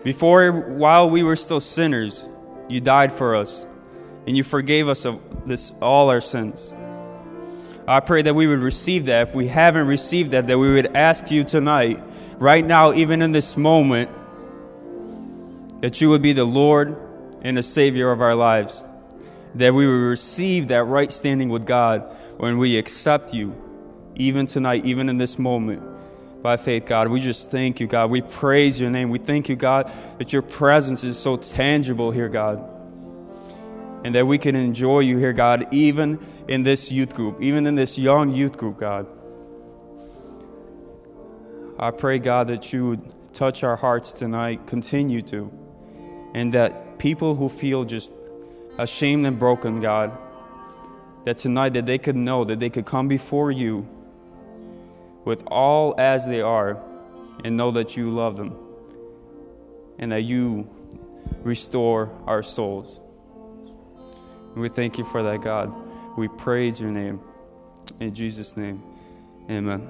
While we were still sinners, you died for us, and you forgave us of all our sins. I pray that we would receive that. If we haven't received that we would ask you tonight, right now, even in this moment, that you would be the Lord and the Savior of our lives. That we would receive that right standing with God when we accept you, even tonight, even in this moment, by faith, God. We just thank you, God. We praise your name. We thank you, God, that your presence is so tangible here, God. And that we can enjoy you here, God, even in this youth group, even in this young youth group, God. I pray, God, that you would touch our hearts tonight, continue to, and that people who feel just ashamed and broken, God, that tonight that they could know that they could come before you with all as they are and know that you love them and that you restore our souls. And we thank you for that, God. We praise your name. In Jesus' name, amen.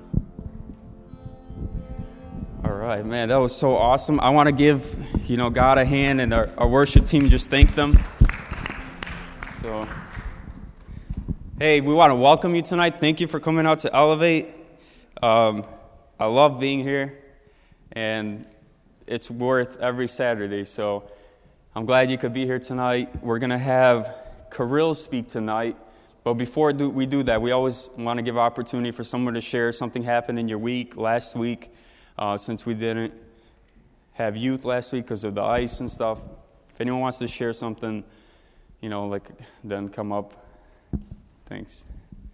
All right, man, that was so awesome. I want to give, God a hand, and our worship team, just thank them. So, hey, we want to welcome you tonight. Thank you for coming out to Elevate. I love being here, and it's worth every Saturday. So I'm glad you could be here tonight. We're going to have Kirill speak tonight. But before we do that, we always want to give opportunity for someone to share something happened in your week, last week, since we didn't have youth last week because of the ice and stuff. If anyone wants to share something, then come up. Thanks.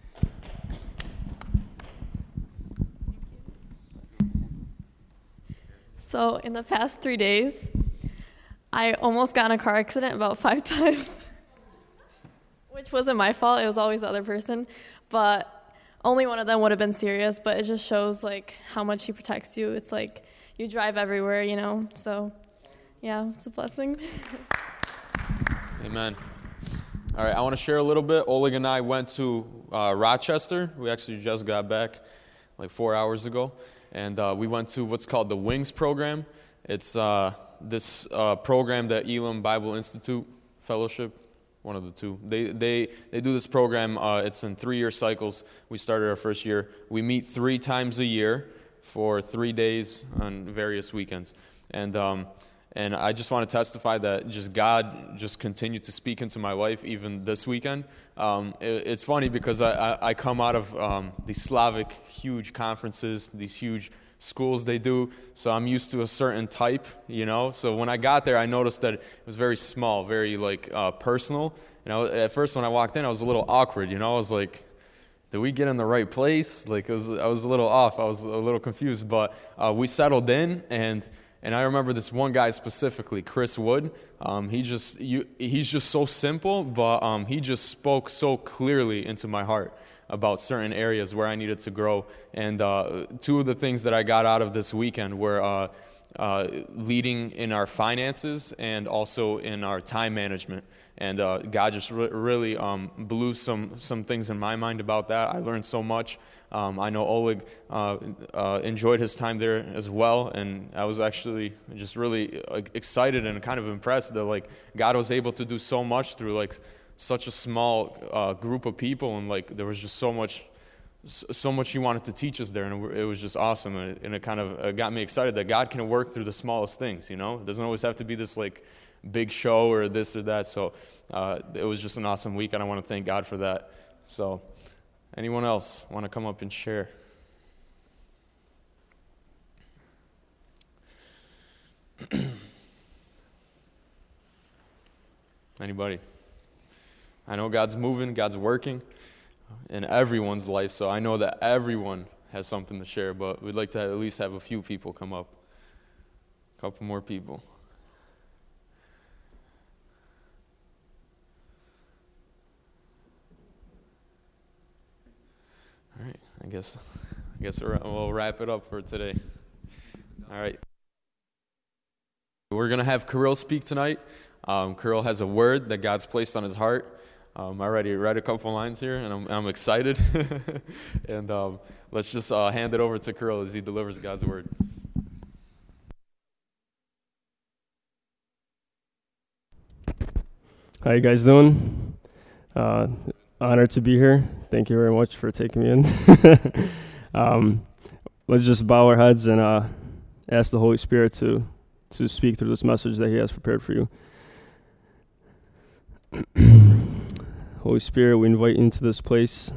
So in the past 3 days, I almost got in a car accident about 5 times, which wasn't my fault. It was always the other person. But only one of them would have been serious, but it just shows, how much he protects you. It's like you drive everywhere, So, yeah, it's a blessing. Amen. All right, I want to share a little bit. Oleg and I went to Rochester. We actually just got back 4 hours ago. And we went to what's called the WINGS program. It's this program that Elam Bible Institute Fellowship, one of the two. They do this program. It's in 3-year cycles. We started our first year. We meet 3 times a year for 3 days on various weekends. And I just want to testify that just God just continued to speak into my life even this weekend. It's funny because I come out of these Slavic huge conferences, these huge schools they do, so I'm used to a certain type, So when I got there, I noticed that it was very small, very personal. At first when I walked in, I was a little awkward, I was like, did we get in the right place? I was a little off. I was a little confused, but we settled in, and I remember this one guy specifically, Chris Wood. He's just so simple, but he just spoke so clearly into my heart about certain areas where I needed to grow. And 2 of the things that I got out of this weekend were leading in our finances and also in our time management. And God just really blew some things in my mind about that. I learned so much. I know Oleg enjoyed his time there as well, and I was actually just really excited and kind of impressed that God was able to do so much through such a small group of people, and there was just so much He wanted to teach us there, and it was just awesome, and it kind of got me excited that God can work through the smallest things. It doesn't always have to be this big show or this or that. So it was just an awesome week, and I want to thank God for that. So anyone else want to come up and share? Anybody? I know God's moving, God's working in everyone's life, so I know that everyone has something to share, but we'd like to at least have a few people come up. A couple more people. All right, I guess we'll wrap it up for today. All right. We're going to have Kirill speak tonight. Kirill has a word that God's placed on his heart. I already read a couple lines here, and I'm excited. And let's just hand it over to Kirill as he delivers God's word. How you guys doing? Honored to be here. Thank you very much for taking me in. Let's just bow our heads and ask the Holy Spirit to speak through this message that He has prepared for you. Holy Spirit, we invite you into this place,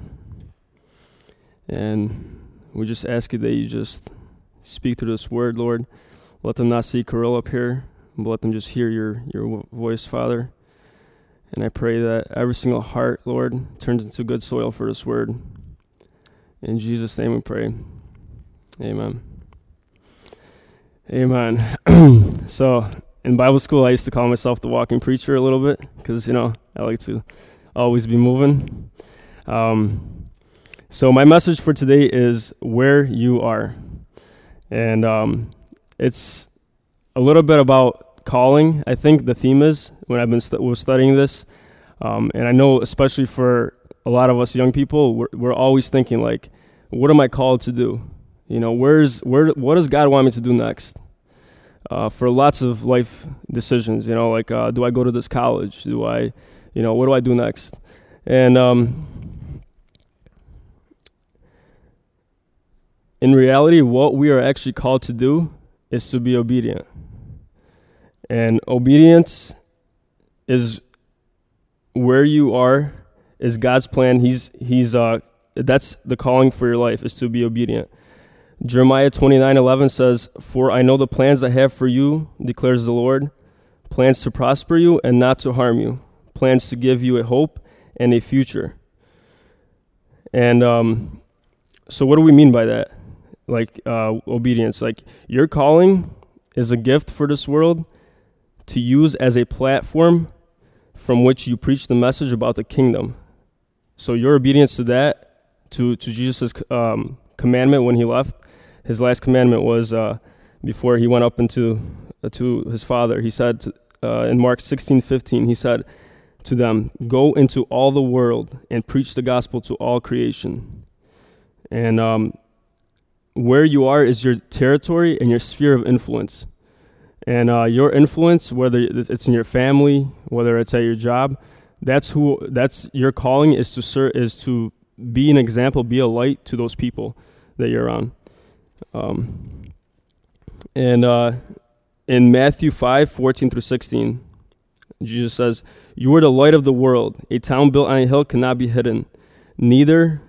and we just ask you that you just speak through this word, Lord. Let them not see Kirill up here, but let them just hear your voice, Father. And I pray that every single heart, Lord, turns into good soil for this word. In Jesus' name we pray. Amen. Amen. So, in Bible school, I used to call myself the walking preacher a little bit because, I like to always be moving. So my message for today is where you are. And it's a little bit about calling. I think the theme is, when I've been was studying this, and I know especially for a lot of us young people, we're always thinking like, what am I called to do? What does God want me to do next? For lots of life decisions, like, do I go to this college? Do I, what do I do next? And in reality, what we are actually called to do is to be obedient. And obedience is where you are, is God's plan. That's the calling for your life, is to be obedient. Jeremiah 29:11 says, "For I know the plans I have for you, declares the Lord, plans to prosper you and not to harm you, plans to give you a hope and a future." And so what do we mean by that? Like obedience. Like, your calling is a gift for this world to use as a platform from which you preach the message about the kingdom. So your obedience to that, to Jesus' commandment when he left, his last commandment was before he went up to his Father. He said in Mark 16:15, he said to them, "Go into all the world and preach the gospel to all creation." And where you are is your territory and your sphere of influence. And your influence, whether it's in your family, whether it's at your job, that's your calling, is to be an example, be a light to those people that you're around. In Matthew 5:14-16, Jesus says, "You are the light of the world. A town built on a hill cannot be hidden. Neither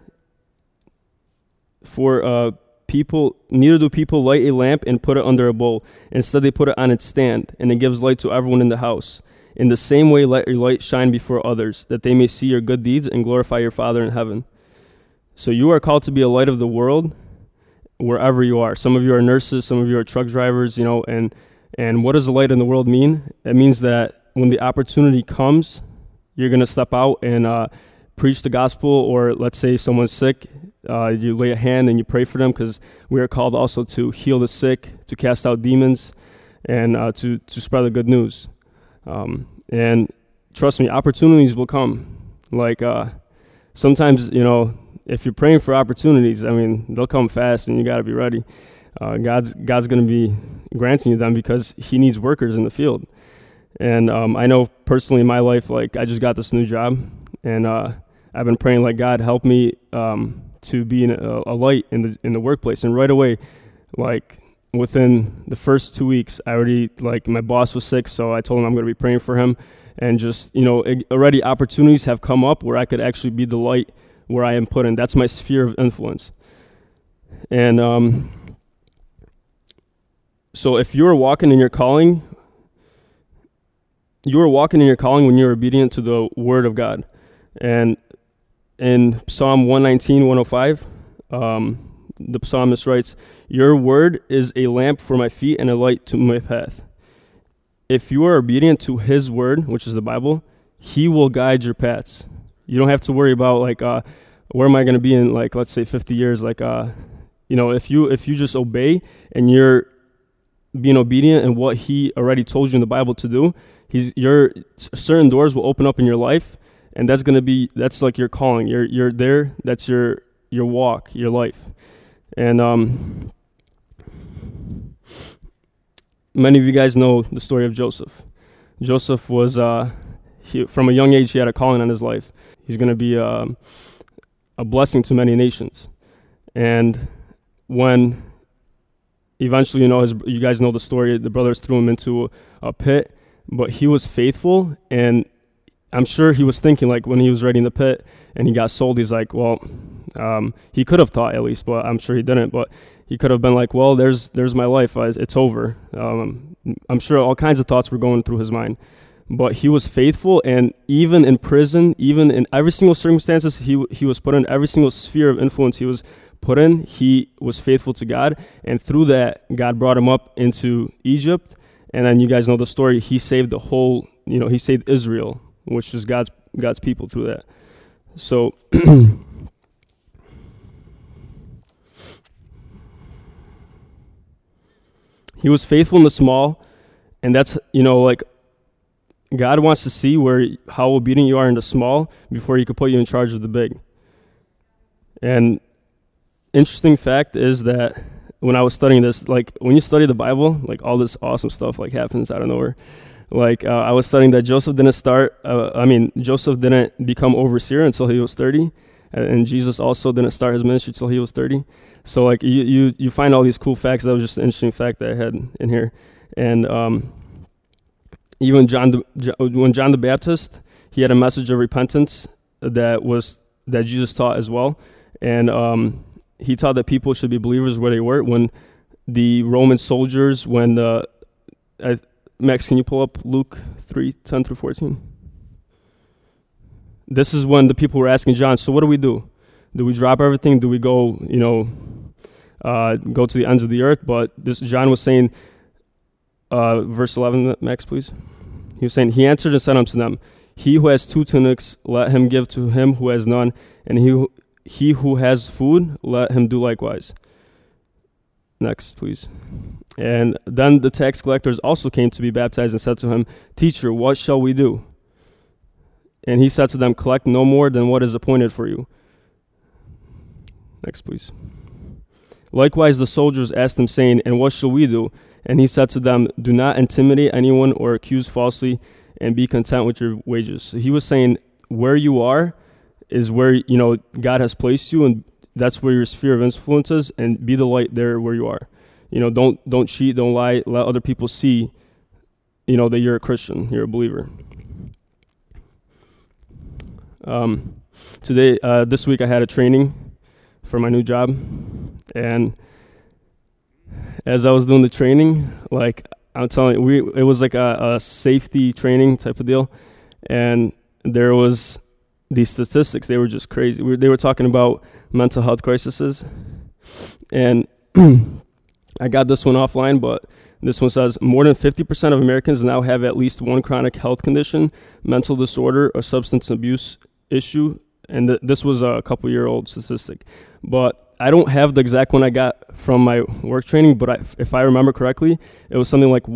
do people light a lamp and put it under a bowl. Instead, they put it on its stand, and it gives light to everyone in the house. In the same way, let your light shine before others, that they may see your good deeds and glorify your Father in heaven." So you are called to be a light of the world wherever you are. Some of you are nurses, some of you are truck drivers, and what does the light in the world mean? It means that when the opportunity comes, you're going to step out and preach the gospel, or let's say someone's sick, you lay a hand and you pray for them, because we are called also to heal the sick, to cast out demons, and to spread the good news. And trust me, opportunities will come. Like sometimes, if you're praying for opportunities, they'll come fast, and you got to be ready. God's going to be granting you them because He needs workers in the field. And I know personally in my life, like, I just got this new job, and I've been praying, like, God, help me to be a light in the workplace. And right away, like, within the first 2 weeks, I already, like, my boss was sick, so I told him I'm going to be praying for him. And just, already opportunities have come up where I could actually be the light where I am put in. That's my sphere of influence. And so if you're walking in your calling, you are walking in your calling when you're obedient to the Word of God. And in Psalm 119, 105, the psalmist writes, "Your word is a lamp for my feet and a light to my path." If you are obedient to His word, which is the Bible, He will guide your paths. You don't have to worry about, like, where am I going to be in, like, let's say 50 years? Like, if you just obey and you're being obedient in what He already told you in the Bible to do, certain doors will open up in your life. And that's like your calling. You're there. That's your walk, your life. And many of you guys know the story of Joseph. Joseph was from a young age, he had a calling on his life. He's going to be a blessing to many nations. And when eventually, you guys know the story, the brothers threw him into a pit, but he was faithful, and I'm sure he was thinking, like, when he was ready in the pit and he got sold, he's like, well, he could have thought at least, but I'm sure he didn't, but he could have been like, well, there's my life, it's over. I'm sure all kinds of thoughts were going through his mind, but he was faithful, and even in prison, even in every single circumstances he was put in, every single sphere of influence he was put in, he was faithful to God, and through that, God brought him up into Egypt, and then you guys know the story, he saved the whole, he saved Israel, which is God's people through that. So he was faithful in the small, and that's, like, God wants to see how obedient you are in the small before he could put you in charge of the big. And interesting fact is that when I was studying this, like, when you study the Bible, like, all this awesome stuff, like, happens out of nowhere. Like, I was studying that Joseph didn't become overseer until he was 30, and Jesus also didn't start his ministry until he was 30. So, like, you find all these cool facts. That was just an interesting fact that I had in here. And even when John the Baptist, he had a message of repentance that Jesus taught as well. And he taught that people should be believers where they were. When the Roman soldiers, Max, can you pull up Luke 3:10-14? This is when the people were asking John, so what do we do? Do we drop everything? Do we go, go to the ends of the earth? But John was saying, verse 11, Max, please. He was saying, he answered and said unto them, he who has 2 tunics, let him give to him who has none, and he who has food, let him do likewise. Next, please. And then the tax collectors also came to be baptized and said to him, Teacher, what shall we do? And he said to them, collect no more than what is appointed for you. Next, please. Likewise, the soldiers asked him, saying, and what shall we do? And he said to them, do not intimidate anyone or accuse falsely, and be content with your wages. So he was saying, where you are is where, God has placed you, and that's where your sphere of influence is, and be the light there where you are. Don't cheat, don't lie, let other people see, that you're a Christian, you're a believer. This week I had a training for my new job, and as I was doing the training, like, I'm telling you, it was like a safety training type of deal, and there was these statistics. They were just crazy. They were talking about mental health crises, and I got this one offline, but this one says more than 50% of Americans now have at least one chronic health condition, mental disorder, or substance abuse issue, and this was a couple-year-old statistic. But I don't have the exact one I got from my work training, but if I remember correctly, it was something like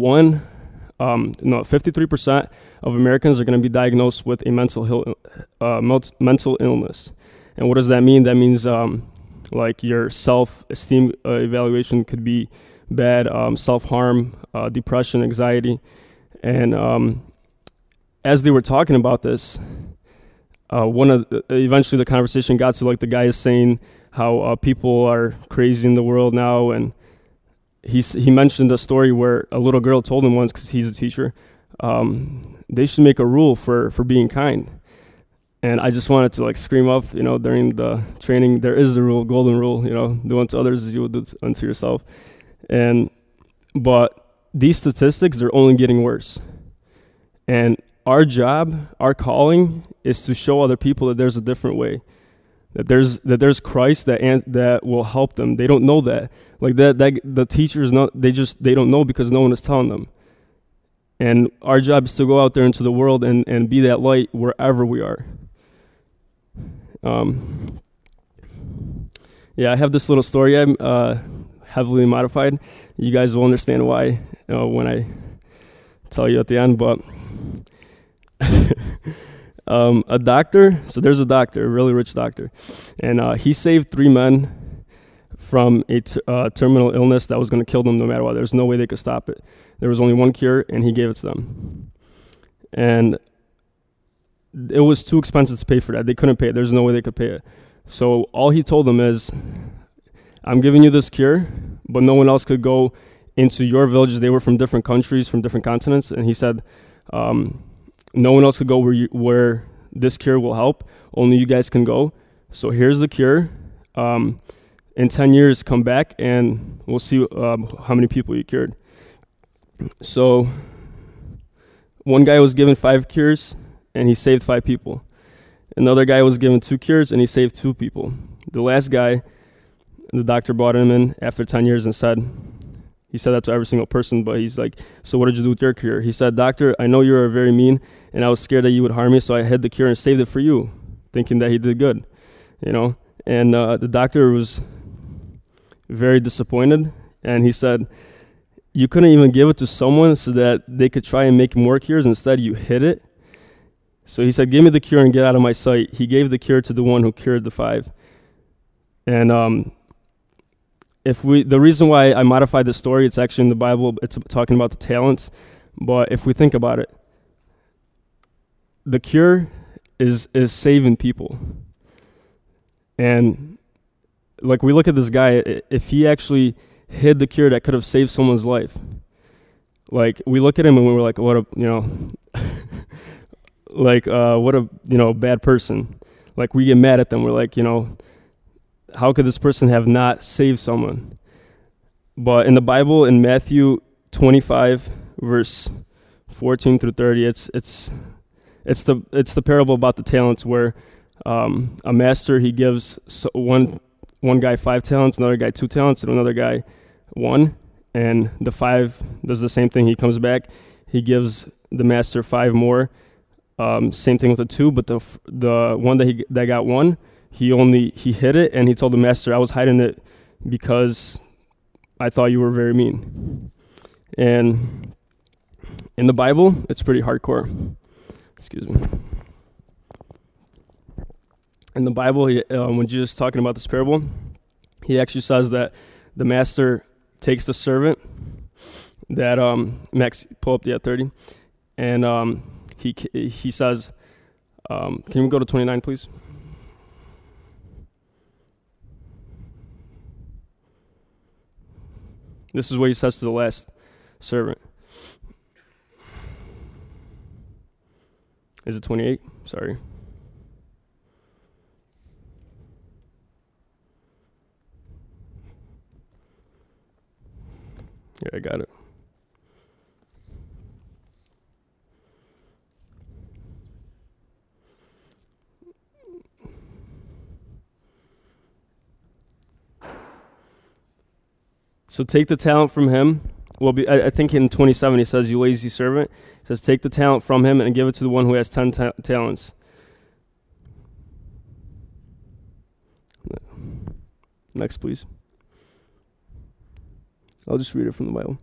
53% of Americans are going to be diagnosed with a mental illness. And what does that mean? That means like your self-esteem evaluation could be bad, self-harm, depression, anxiety. And as they were talking about this, eventually the conversation got to, like, the guy is saying how people are crazy in the world now, and he mentioned a story where a little girl told him once, because he's a teacher, they should make a rule for being kind. And I just wanted to, like, scream up, during the training, there is a rule, golden rule, do unto others as you would do unto yourself. But these statistics, they're only getting worse. And our job, our calling, is to show other people that there's a different way, that there's Christ that will help them. They don't know that. Like that the teachers they don't know because no one is telling them. And our job is to go out there into the world and be that light wherever we are. I have this little story I'm heavily modified. You guys will understand why when I tell you at the end, but a doctor, so there's a doctor, a really rich doctor, and he saved 3 men from a terminal illness that was going to kill them no matter what. There's no way they could stop it. There was only one cure, and he gave it to them. And it was too expensive to pay for that. They couldn't pay it. There's no way they could pay it. So all he told them is, I'm giving you this cure, but no one else could go into your villages. They were from different countries, from different continents. And he said, no one else could go where this cure will help. Only you guys can go. So here's the cure. In 10 years, come back and we'll see how many people you cured. So one guy was given 5 cures and he saved 5 people. Another guy was given 2 cures and he saved 2 people. The last guy, the doctor brought him in after 10 years and he said that to every single person, but he's like, so what did you do with your cure? He said, doctor, I know you are very mean and I was scared that you would harm me, so I hid the cure and saved it for you, thinking that he did good, And the doctor was very disappointed, and he said, you couldn't even give it to someone so that they could try and make more cures. Instead, you hid it. So he said, give me the cure and get out of my sight. He gave the cure to the one who cured the 5. And the reason why I modified the story, it's actually in the Bible, it's talking about the talents. But if we think about it, the cure is saving people. And like we look at this guy, if he actually hid the cure that could have saved someone's life, like we look at him and we were like, what a bad person. Like we get mad at them. We're like, how could this person have not saved someone? But in the Bible, in Matthew 25, verse 14 through 30, it's the parable about the talents where a master, he gives one guy 5 talents, another guy 2 talents, and another guy 1. And the 5 does the same thing. He comes back, he gives the master 5 more. Same thing with the 2, but the one that got 1, he hid it, and he told the master, I was hiding it because I thought you were very mean. And in the Bible, it's pretty hardcore. Excuse me. In the Bible, when Jesus is talking about this parable, he actually says that the master takes the servant that Max, pull up the 30, and he says, can we go to 29, please? This is what he says to the last servant. Is it 28? Sorry. Yeah, I got it. So take the talent from him. Well, I think in 27 he says, you lazy servant. He says, take the talent from him and give it to the one who has 10 talents. Next, please. I'll just read it from the Bible.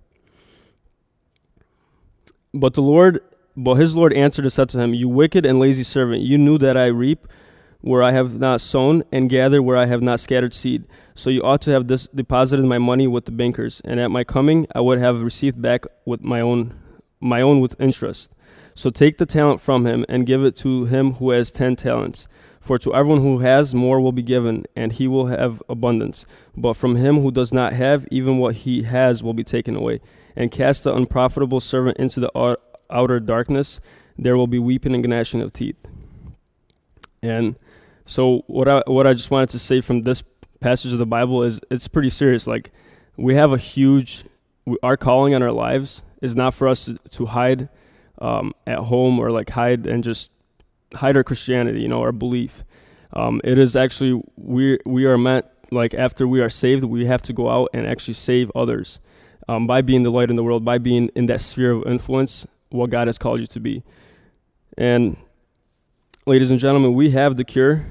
But his Lord answered and said to him, you wicked and lazy servant, you knew that I reap where I have not sown, and gather where I have not scattered seed. So you ought to have deposited my money with the bankers, and at my coming I would have received back with my own with interest. So take the talent from him, and give it to him who has 10 talents. For to everyone who has, more will be given, and he will have abundance. But from him who does not have, even what he has will be taken away. And cast the unprofitable servant into the outer darkness. There will be weeping and gnashing of teeth. And so what I just wanted to say from this passage of the Bible is it's pretty serious. Like, we have our calling on our lives is not for us to hide at home, or like hide our Christianity, our belief. It is actually, we are meant, like, after we are saved, we have to go out and actually save others by being the light in the world, by being in that sphere of influence, what God has called you to be. And ladies and gentlemen, we have the cure.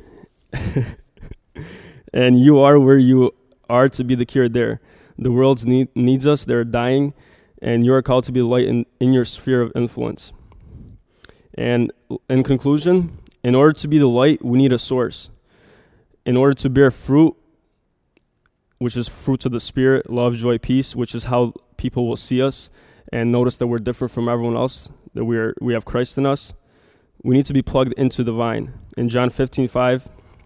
And you are where you are to be the cure there. The world needs us. They're dying. And you are called to be the light in your sphere of influence. And in conclusion, in order to be the light, we need a source. In order to bear fruit, which is fruits of the Spirit, love, joy, peace, which is how people will see us and notice that we're different from everyone else, that we have Christ in us. We need to be plugged into the vine. In John 15:5,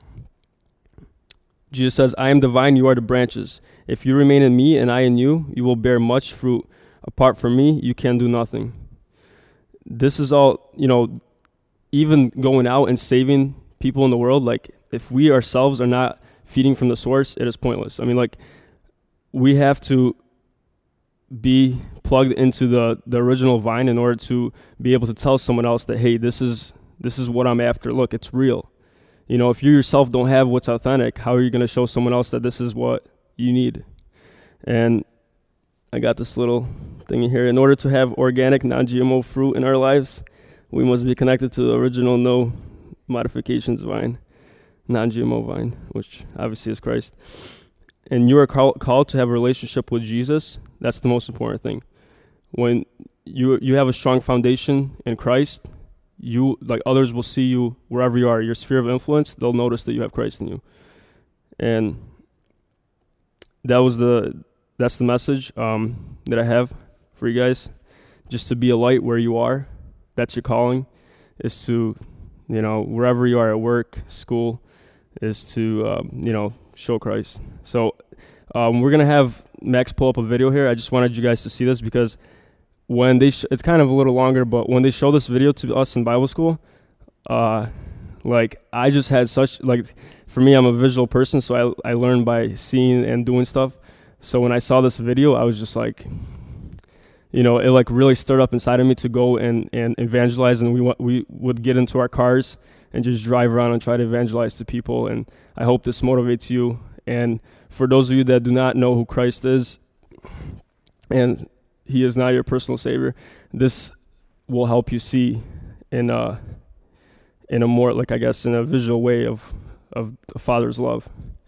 Jesus says, I am the vine, you are the branches. If you remain in me and I in you, you will bear much fruit. Apart from me, you can do nothing. This is all, even going out and saving people in the world, like if we ourselves are not feeding from the source, it is pointless. I mean, like, we have to be plugged into the original vine in order to be able to tell someone else that, hey, this is what I'm after. Look, it's real. If you yourself don't have what's authentic, how are you going to show someone else that this is what you need? And I got this little thing here. In order to have organic, non-GMO fruit in our lives, we must be connected to the original no modifications vine, non-GMO vine, which obviously is Christ. And you are called to have a relationship with Jesus. That's the most important thing. When you have a strong foundation in Christ, you, like, others will see you wherever you are. Your sphere of influence, they'll notice that you have Christ in you. And that's the message that I have for you guys. Just to be a light where you are. That's your calling, is to, wherever you are at work, school, is to, show Christ. So we're going to have Max pull up a video here. I just wanted you guys to see this because when they it's kind of a little longer, but when they show this video to us in Bible school, I just had for me, I'm a visual person, so I learn by seeing and doing stuff. So when I saw this video, I was just like, it really stirred up inside of me to go and evangelize, and we would get into our cars and just drive around and try to evangelize to people. And I hope this motivates you. And for those of you that do not know who Christ is, and he is not your personal savior, this will help you see in a more, in a visual way of the Father's love.